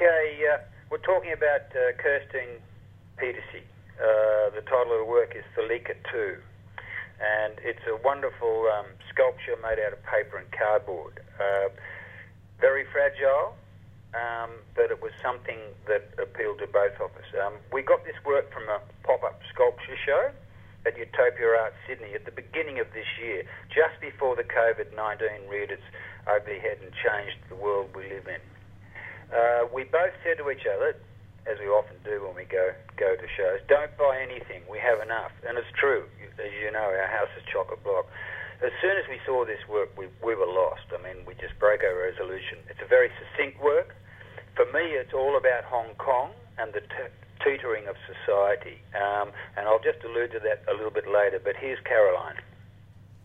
Okay, we're talking about Kirstine Peterson. The title of the work is Thalika 2, and it's a wonderful sculpture made out of paper and cardboard. Very fragile, but it was something that appealed to both of us. We got this work from a pop-up sculpture show at Utopia Art Sydney at the beginning of this year, just before the COVID-19 reared its ugly head and changed the world we live in. We both said to each other, as we often do when we go to shows, don't buy anything, we have enough. And it's true. As you know, our house is chock-a-block. As soon as we saw this work, we were lost. I mean, we just broke our resolution. It's a very succinct work. For me, it's all about Hong Kong and the teetering of society. And I'll just allude to that a little bit later, but here's Caroline.